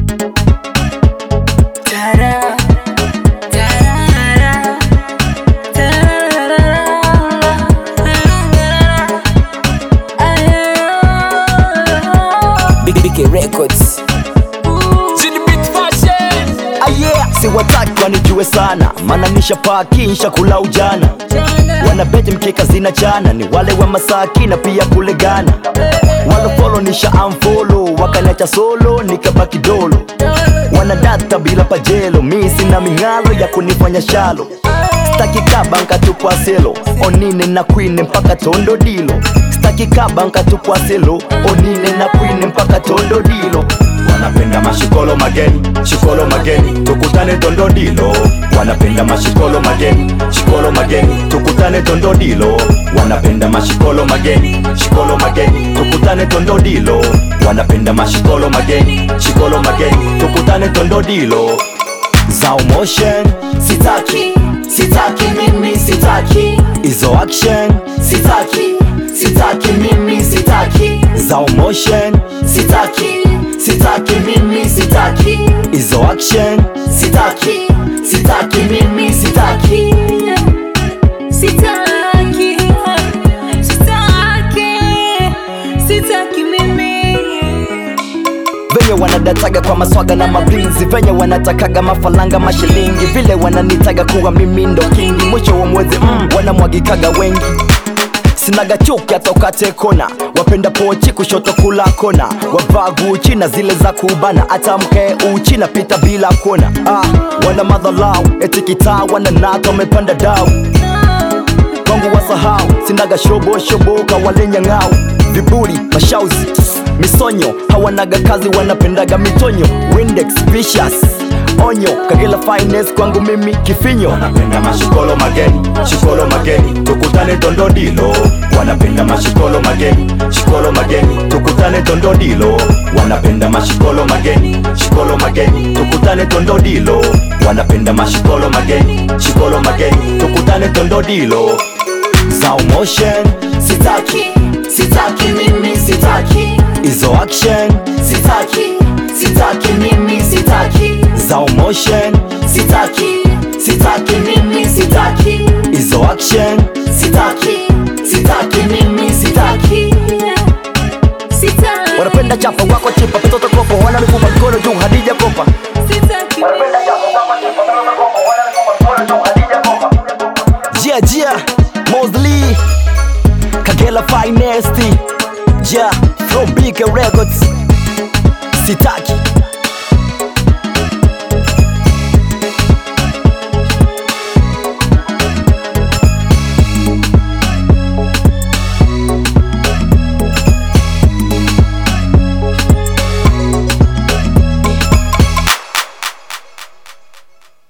Records. Siwataki wanijue sana, mana nishapaki nshakula ujana. Wanabeti mkeka zina chana, ni wale wa Masaki na pia kule Ghana. Walo follow nisha unfollow, wakaniacha solo nikabaki dolo. Wanadata bila pajelo, mi sina mingalo ya kunifanya shalo. Staki kabanka tukwa selo, onine na queen mpaka tondo dilo. Staki kabanka tukwa selo, onine na queen mpaka tondo dilo. Wanapenda mashikolo mageni, shikolo mageni, tukutane tondo dilo. Wanapenda mashikolo mageni, shikolo mageni, tukutane tondo dilo. Wanapenda mashikolo mageni, shikolo mageni, tukutane tondo dilo. Wanapenda mashikolo mageni, shikolo mageni, tukutane tondo dilo. Zao motion, sitaki, sitaki mimi sitaki. Izo action, sitaki, sitaki mimi sitaki. Zao motion, sitaki, sitaki mimi sitaki. Izo action, sitaki, sitaki mimi sitaki. Sitaki, sitaki, sitaki mimi. Venye wanadataga kwa maswaga na mablinzi, venye wanatakaga mafalanga mashilingi, vile wananitaga kuwa mimi ndo kingi. Mwisho wa mwezi wanamwagikaga wengi. Sinaga chuki hata ukate kona, wapenda pochi kushoto kula kona. Wavaa Gucci na zile za kubana, hata mke uchi na pita bila kona. Wana madhalau, eti kitaa wananata wamepanda dau. Kwangu wasahau, sinaga shobo shobo kawale nyang'au. Viburi, mashauzi, misonyo, hawanaga kazi wanapendaga mitonyo. Windex, vicious, onyo, Kagela finest kwangu mimi kifinyo. Wanapenda mashikolo mageni, shikolo mageni, tukutane tondo dilo. Wanapenda mashikolo mageni, shikolo mageni, tukutane tondo dilo. Wanapenda mashikolo mageni, shikolo mageni, tukutane tondo dilo. Wanapenda mashikolo mageni, shikolo mageni, tukutane tondo dilo. Zao motion, sitaki, sitaki mimi sitaki. Izo action, sitaki, sitaki mimi sitaki. Zao motion, sitaki, sitaki mimi sitaki. Izo action, sitaki, sitaki mimi sitaki. Sitaki. Wanapenda chapa wako chipa, petoto kopo, wana mikupa mikono juu.